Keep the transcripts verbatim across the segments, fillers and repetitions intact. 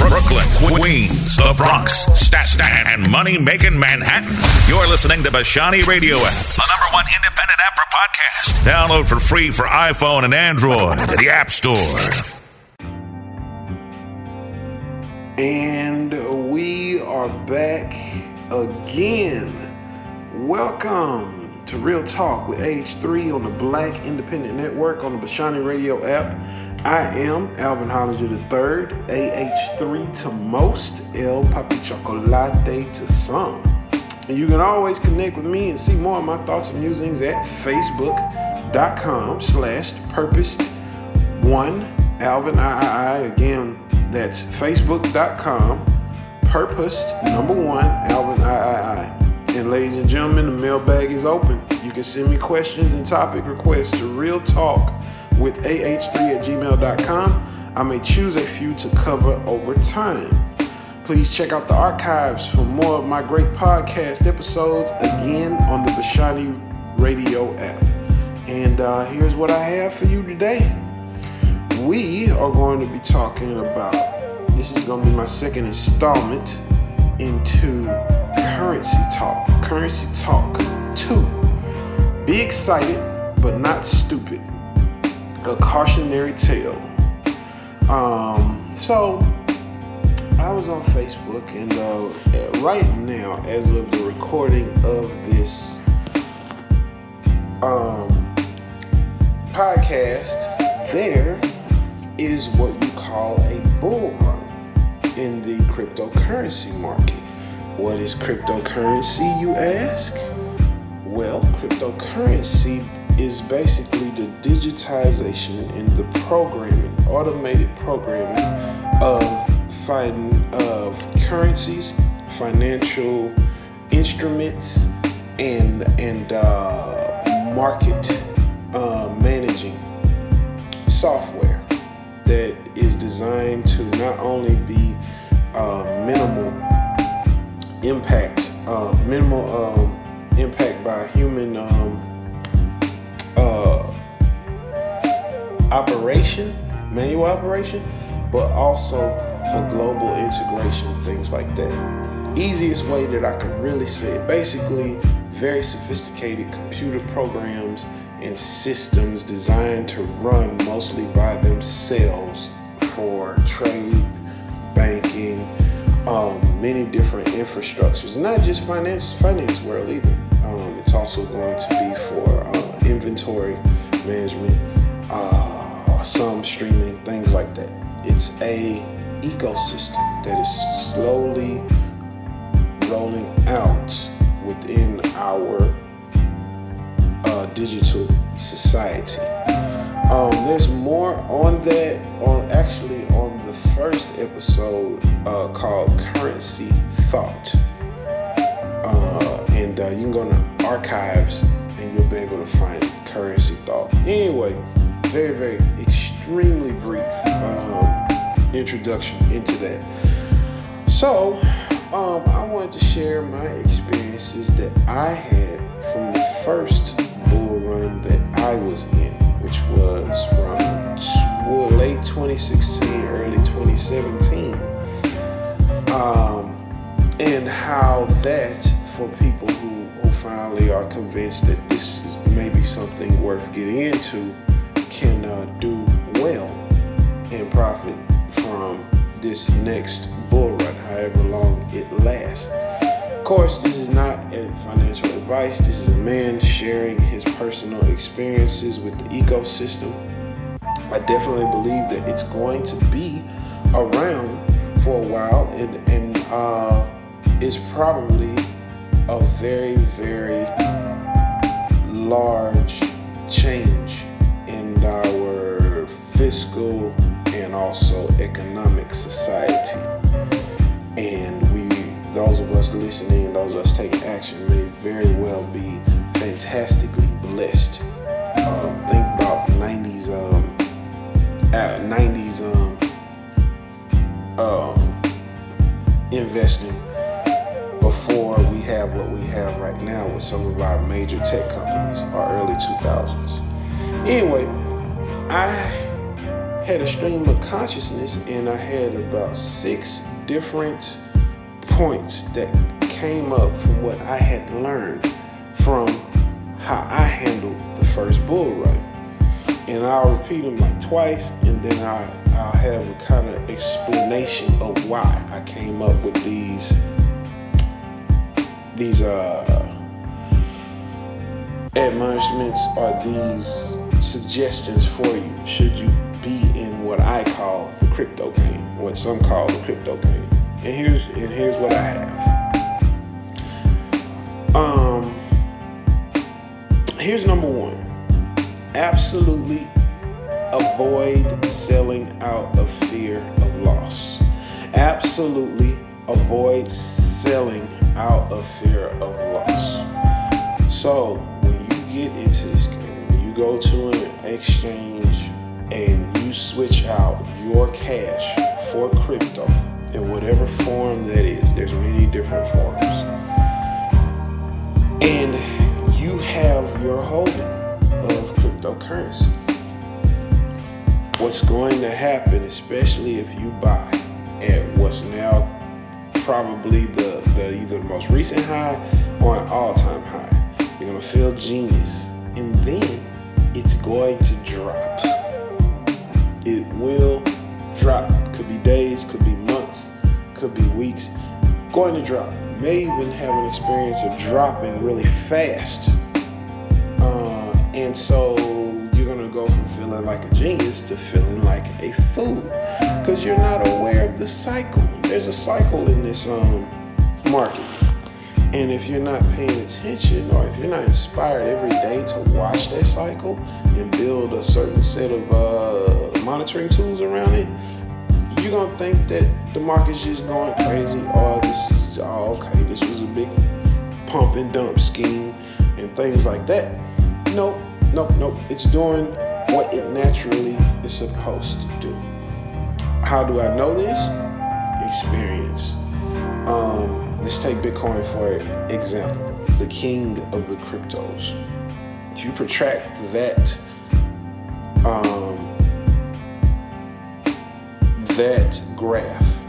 Brooklyn, Queens, the Bronx, Staten, and money-making Manhattan. You're listening to Bashani Radio app, the number one independent app for podcasts. Download for free for iPhone and Android at the App Store. And we are back again. Welcome to Real Talk with A H three on the Black Independent Network on the Bashani Radio app. I am Alvin Hollinger the third, A H three to most, El Papi Chocolate to some. And you can always connect with me and see more of my thoughts and musings at facebook.com slash purposed one Alvin I I I. Again, that's facebook.com purposed number one Alvin I I I. And ladies and gentlemen, the mailbag is open. You can send me questions and topic requests to Real Talk with A H three at gmail dot com. I may choose a few to cover over time. Please check out the archives for more of my great podcast episodes, again on the Bashani Radio app. And uh, here's what I have for you today. We are going to be talking about, this is going to be my second installment into Currency Talk. Currency Talk two. Be excited, but not stupid. A cautionary tale. Um, so, I was on Facebook, and uh, right now, as of the recording of this um, podcast, there is what you call a bull run in the cryptocurrency market. What is cryptocurrency, you ask? Well, cryptocurrency is basically the digitization and the programming, automated programming of fin- of currencies, financial instruments, and and uh, market uh, managing software that is designed to not only be uh, minimal impact, uh, minimal um, impact by human um, uh, operation, manual operation, but also for global integration, things like that. Easiest way that I could really say it, basically very sophisticated computer programs and systems designed to run mostly by themselves for trade, banking, Um, many different infrastructures, not just finance finance world either. Um, it's also going to be for uh, inventory management, uh, some streaming, things like that. It's a ecosystem that is slowly rolling out within our uh, digital society. Um, there's more on that, on actually on the first episode uh, called Currency Thought. Uh, and uh, you can go to archives and you'll be able to find Currency Thought. Anyway, very, very extremely brief um, introduction into that. So, um, I wanted to share my experiences that I had from the first bull run that I was in, which was from late twenty sixteen, early twenty seventeen, um, and how that, for people who, who finally are convinced that this is maybe something worth getting into, can uh, do well and profit from this next bull run, however long it lasts. Of course, this is not a financial advice. This is a man sharing his personal experiences with the ecosystem. I definitely believe that it's going to be around for a while, and, and uh, it's probably a very, very large change in our fiscal and also economic society. And we, those of us listening, those of us taking action, may very well be fantastically blessed. Um, think about nineties, um, uh, nineties um, um, investing before we have what we have right now with some of our major tech companies, our early two thousands. Anyway, I had a stream of consciousness, and I had about six different points that came up from what I had learned from how I handled the first bull run. And I'll repeat them like twice, and then I, I'll have a kind of explanation of why I came up with these these uh, admonishments or these suggestions for you should you be in what I call the crypto game, what some call the crypto game. And here's and here's what I have. Um, here's number one. Absolutely avoid selling out of fear of loss. Absolutely avoid selling out of fear of loss. So when you get into this game, when you go to an exchange and you switch out your cash for crypto in whatever form that is, there's many different forms, and you have your holding of cryptocurrency, what's going to happen, especially if you buy at what's now probably the, the either the most recent high or an all-time high, you're going to feel genius, and then it's going to drop. It will drop. Could be days, could be months, could be weeks. Going to drop. May even have an experience of dropping really fast. Uh, and so you're going to go from feeling like a genius to feeling like a fool because you're not aware of the cycle. There's a cycle in this um, market. And if you're not paying attention, or if you're not inspired every day to watch that cycle and build a certain set of uh, monitoring tools around it, you're going to think that the market's just going crazy. Oh, this is, oh, okay, this was a big pump and dump scheme and things like that. Nope, nope, nope. It's doing what it naturally is supposed to do. How do I know this? Experience. Um, let's take Bitcoin for example, the king of the cryptos. If you protract that, um, that graph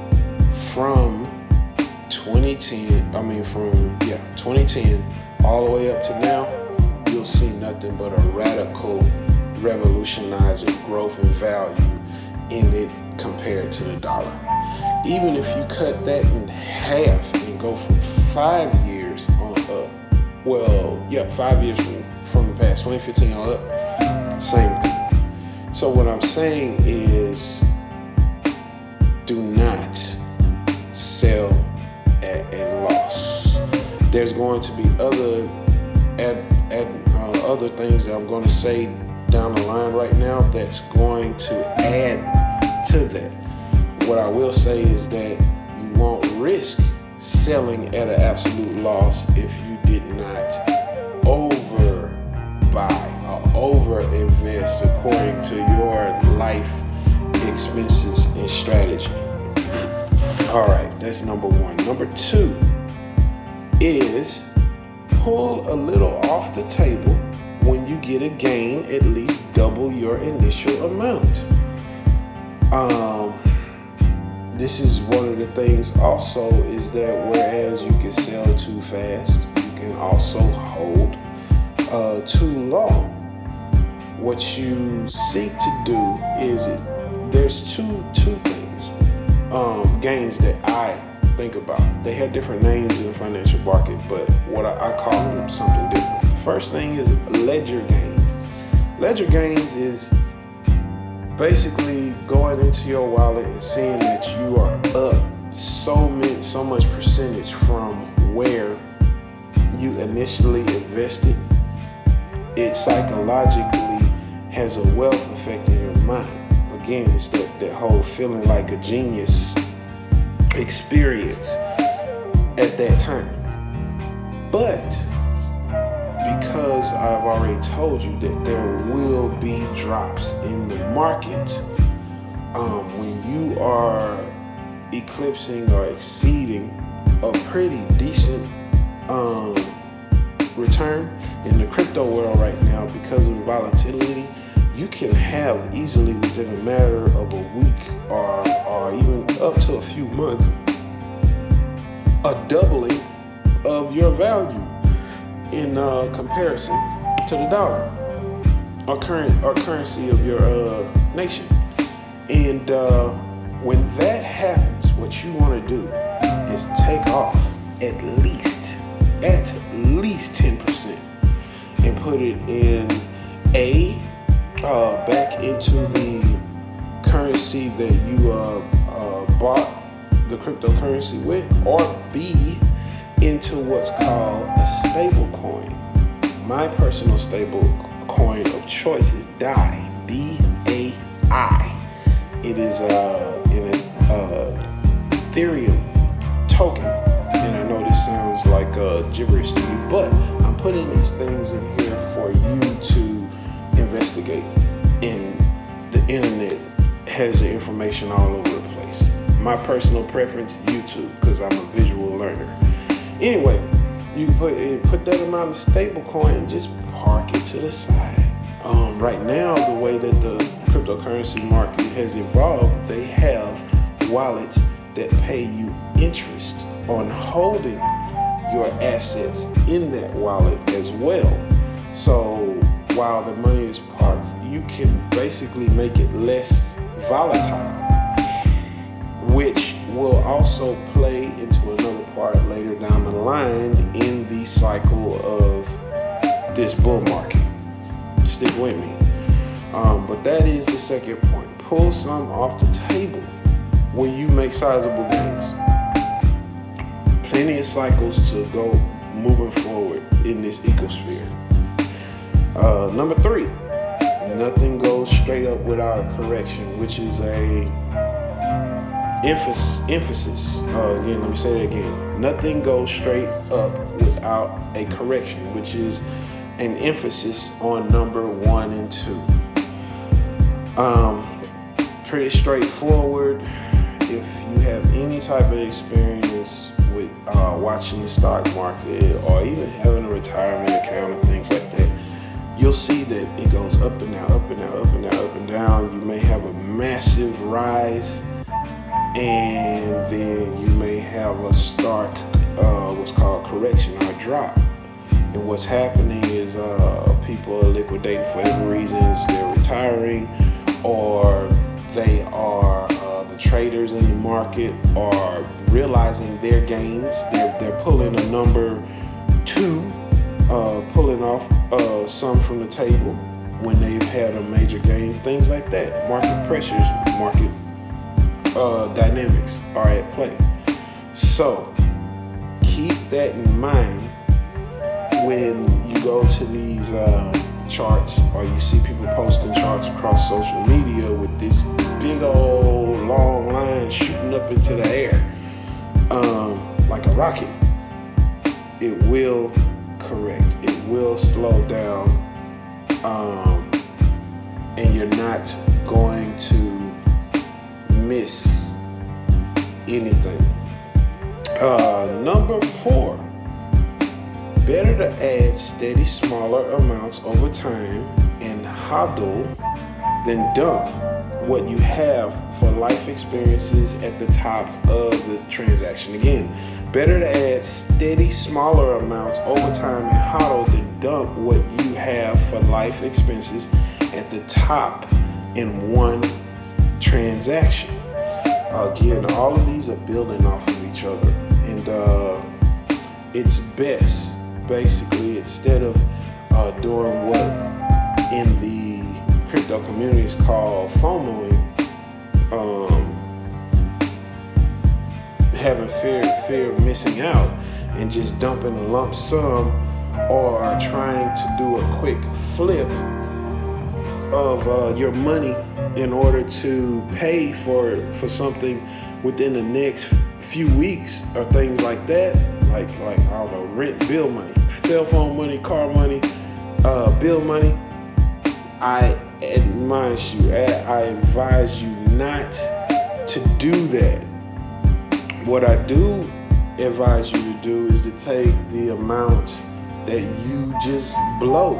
from twenty ten, I mean from, yeah, twenty ten all the way up to now, you'll see nothing but a radical, revolutionizing growth and value in it compared to the dollar. Even if you cut that in half and go from five years on up, well, yeah, five years from, from the past, twenty fifteen on up, same thing. So what I'm saying is, do not sell at a loss. There's going to be other at, at, uh, other things that I'm going to say down the line right now that's going to add to that. What I will say is that you won't risk selling at an absolute loss if you did not over buy or over invest according to your life expenses and strategy. All right, that's number one. Number two is pull a little off the table when you get a gain, at least double your initial amount. Um, this is one of the things also is that whereas you can sell too fast, you can also hold uh, too long. What you seek to do is it, there's two two things, um, gains that I think about. They have different names in the financial market, but what I, I call them something different. The first thing is ledger gains. Ledger gains is basically going into your wallet and seeing that you are up so many, so much percentage from where you initially invested. It psychologically has a wealth effect in your mind. Again, it's that, that whole feeling like a genius experience at that time. But because I've already told you that there will be drops in the market, um, when you are eclipsing or exceeding a pretty decent um, return in the crypto world right now, because of the volatility, you can have easily within a matter of a week or, or even up to a few months, a doubling of your value in uh, comparison to the dollar or current or currency of your uh, nation. And uh, when that happens, what you want to do is take off at least, at least ten percent and put it in A, uh, back into the currency that you uh, uh, bought the cryptocurrency with, or B, into what's called a stable coin. My personal stable coin of choice is D A I, D A I. It is uh, an uh, Ethereum token, and I know this sounds like uh, gibberish to you, but I'm putting these things in here for you to investigate. And the internet has the information all over the place. My personal preference, YouTube, because I'm a visual learner. Anyway, you put put that amount of stable coin and just park it to the side. Um, right now, the way that the cryptocurrency market has evolved, they have wallets that pay you interest on holding your assets in that wallet as well. So while the money is parked, you can basically make it less volatile, which will also play into another part later down the line in the cycle of this bull market. Stick with me. Um, but that is the second point. Pull some off the table when you make sizable gains. Plenty of cycles to go moving forward in this ecosphere. Uh, number three, nothing goes straight up without a correction, which is a emphasis. emphasis. Uh, again, let me say that again. Nothing goes straight up without a correction, which is an emphasis on number one and two. Um, pretty straightforward. If you have any type of experience with uh, watching the stock market or even having a retirement account and things like that, you'll see that it goes up and down, up and down, up and down, up and down. You may have a massive rise, and then you may have a stark, uh, what's called correction or drop. And what's happening is uh, people are liquidating for whatever reasons. They're retiring, or they are uh, the traders in the market are realizing their gains. They're they're pulling a number two, uh, pulling off uh, some from the table when they've had a major gain. Things like that. Market pressures, market uh, dynamics are at play. So keep that in mind when you go to these uh, charts, or you see people posting charts across social media with this big old long line shooting up into the air um, like a rocket. It will correct. It will slow down, um, and you're not going to miss anything. Uh, number four. Better to add steady smaller amounts over time and hodl than dump what you have for life experiences at the top of the transaction. Again, better to add steady smaller amounts over time and hodl than dump what you have for life expenses at the top in one transaction. Again, all of these are building off of each other, and uh, it's best, basically, instead of uh, doing what in the crypto community is called FOMOing, um, having fear, fear of missing out, and just dumping a lump sum, or trying to do a quick flip of uh, your money in order to pay for for something within the next few weeks or things like that, like like I don't know, rent, bill money, cell phone money, car money, uh, bill money. I admonish you, I advise you not to do that. What I do advise you to do is to take the amount that you just blow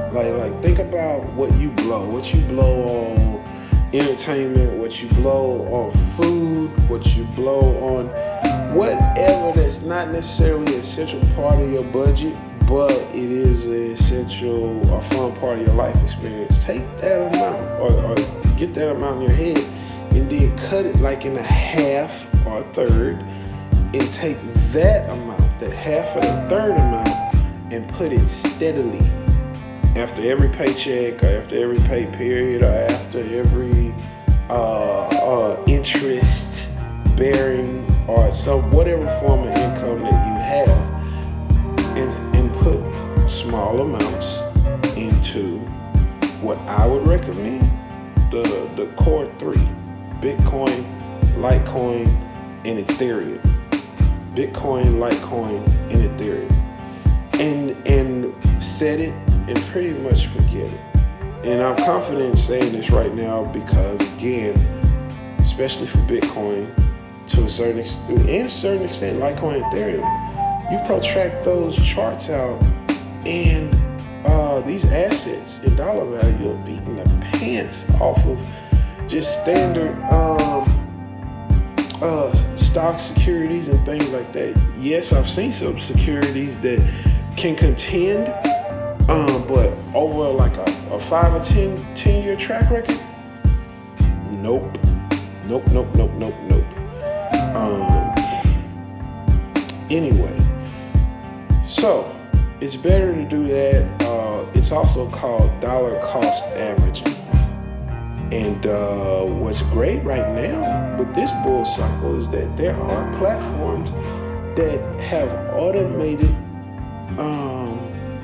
Like, like think about what you blow, what you blow on entertainment, what you blow on food, what you blow on whatever that's not necessarily an essential part of your budget, but it is an essential or fun part of your life experience. Take that amount or, or get that amount in your head and then cut it like in a half or a third and take that amount, that half or the third amount, and put it steadily after every paycheck or after every pay period or after every uh, uh, interest bearing or some whatever form of income that you have, and, and put small amounts into what I would recommend, the, the core three, Bitcoin, Litecoin, and Ethereum. Bitcoin, Litecoin, and Ethereum. And, and set it and pretty much forget it. And I'm confident in saying this right now because, again, especially for Bitcoin, to a certain extent, and a certain extent, Litecoin and Ethereum, you protract those charts out, and uh, these assets in dollar value are beating the pants off of just standard um, uh, stock securities and things like that. Yes, I've seen some securities that can contend, um, but over like a, a five or ten, ten year track record, nope, nope, nope, nope, nope, nope. Um, anyway, so it's better to do that. Uh, it's also called dollar cost averaging. And uh, what's great right now with this bull cycle is that there are platforms that have automated um,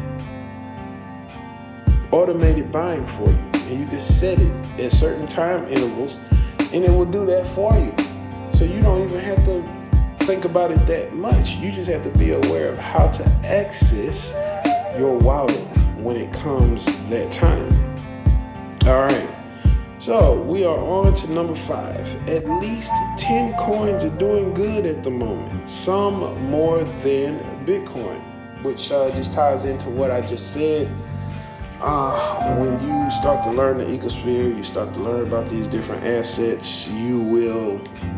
automated buying for you. And you can set it at certain time intervals and it will do that for you. So you don't even have to think about it that much. You just have to be aware of how to access your wallet when it comes that time. All right. So we are on to number five. At least ten coins are doing good at the moment. Some more than Bitcoin, which uh, just ties into what I just said. Uh, when you start to learn the ecosphere, you start to learn about these different assets, you will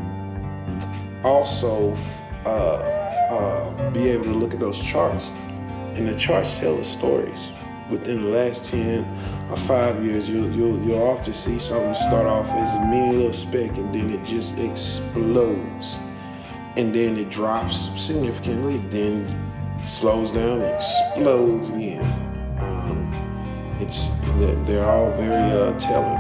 also uh, uh, be able to look at those charts. And the charts tell us stories. Within the last ten or five years, you'll, you'll, you'll often see something start off as a mini little speck and then it just explodes. And then it drops significantly, then slows down, explodes again. Um, it's They're all very uh, telling.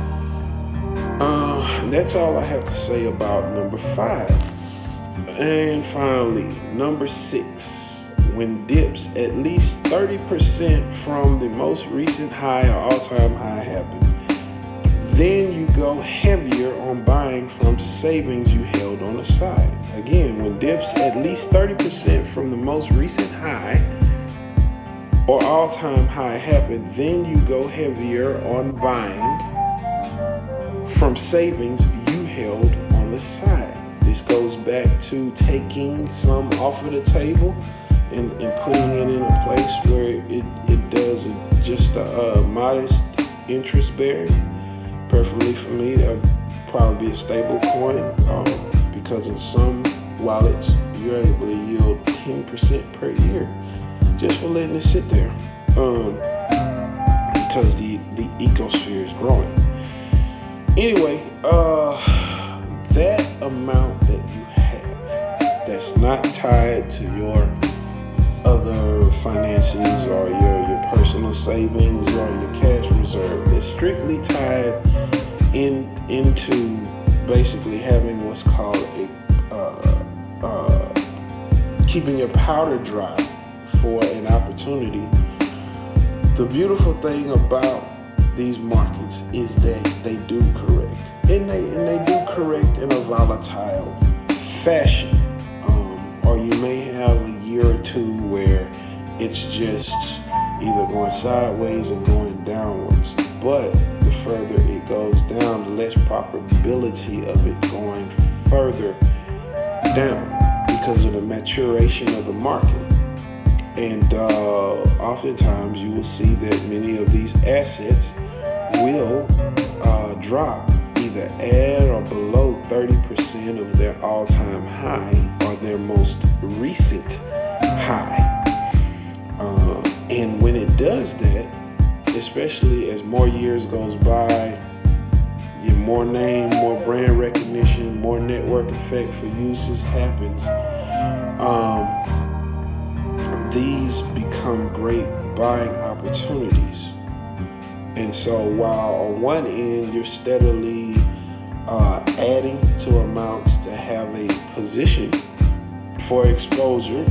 Uh, and that's all I have to say about number five. And finally, number six. When dips at least thirty percent from the most recent high or all-time high happen, then you go heavier on buying from savings you held on the side. Again, when dips at least thirty percent from the most recent high or all-time high happen, then you go heavier on buying from savings you held on the side. This goes back to taking some off of the table And, and putting it in a place where it, it does a, just a, a modest interest bearing. Preferably for me, that would probably be a stable coin um, because in some wallets, you're able to yield ten percent per year just for letting it sit there um, because the, the ecosphere is growing. Anyway, uh, that amount that you have that's not tied to your other finances or your, your personal savings or your cash reserve, that's strictly tied in into basically having what's called a uh, uh, keeping your powder dry for an opportunity. The beautiful thing about these markets is that they do correct, and they and they do correct in a volatile fashion. Or you may have a year or two where it's just either going sideways or going downwards. But the further it goes down, the less probability of it going further down because of the maturation of the market. And uh, oftentimes you will see that many of these assets will uh, drop either at or below thirty percent of their all-time high or their most recent high. Uh, and when it does that, especially as more years goes by, get more name, more brand recognition, more network effect for uses happens, um, these become great buying opportunities. And so while on one end you're steadily uh, adding to amounts to have a position for exposure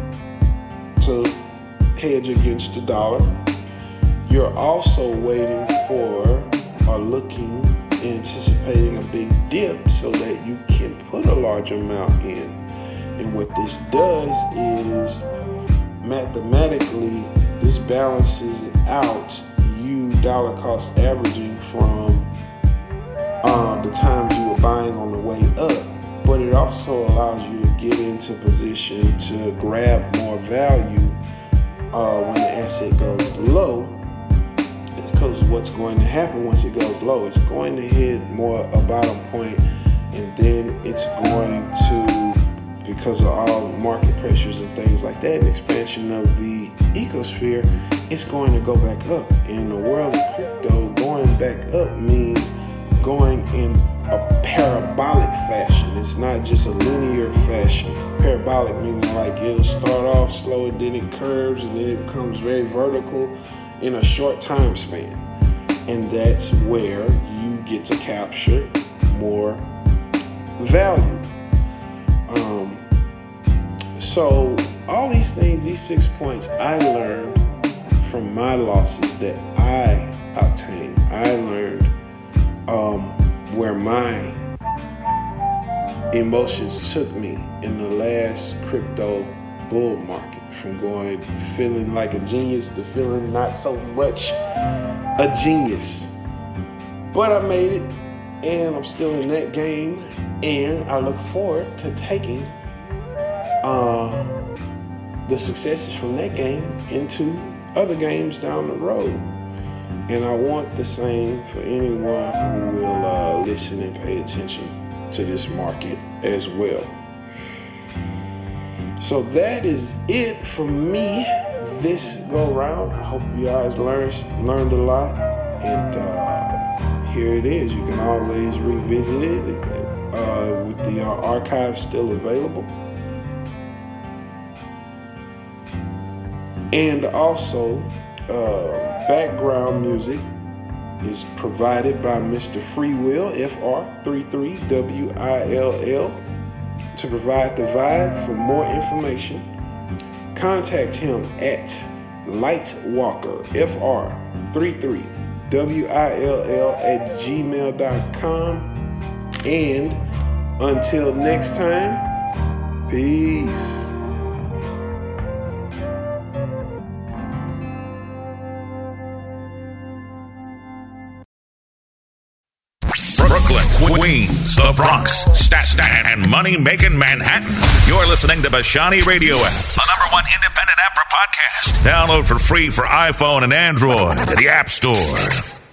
to hedge against the dollar, you're also waiting for or looking, anticipating a big dip so that you can put a large amount in. And what this does is mathematically this balances out you dollar cost averaging from uh, the times you were buying on the way up, but it also allows you to get into position to grab more value uh, when the asset goes low. Because what's going to happen once it goes low, it's going to hit more a bottom point, and then it's going to, because of all market pressures and things like that, and expansion of the ecosphere, it's going to go back up. In the world of crypto, going back up means going in a parabolic fashion. It's not just a linear fashion. Parabolic meaning like it'll start off slow and then it curves and then it becomes very vertical in a short time span. And that's where you get to capture more value. Um, so all these things, these six points I learned from my losses that I obtained. I learned um, where my emotions took me in the last crypto bull market, from going feeling like a genius to feeling not so much a genius. But I made it, and I'm still in that game, and I look forward to taking uh, the successes from that game into other games down the road. And I want the same for anyone who will uh, listen and pay attention to this market as well. So that is it from me this go round. I hope you guys learned learned a lot, and uh, here it is. You can always revisit it uh, with the uh, archive still available. And also, uh, background music is provided by Mister Freewill, F R thirty-three W I L L. To provide the vibe. For more information, contact him at Lightwalker, F R thirty-three W I L L at gmail dot com. And until next time, peace. Brooklyn, Queens, the Bronx, Staten, and money-making Manhattan. You're listening to Bashani Radio App, the number one independent app for podcasts. Download for free for iPhone and Android at the App Store.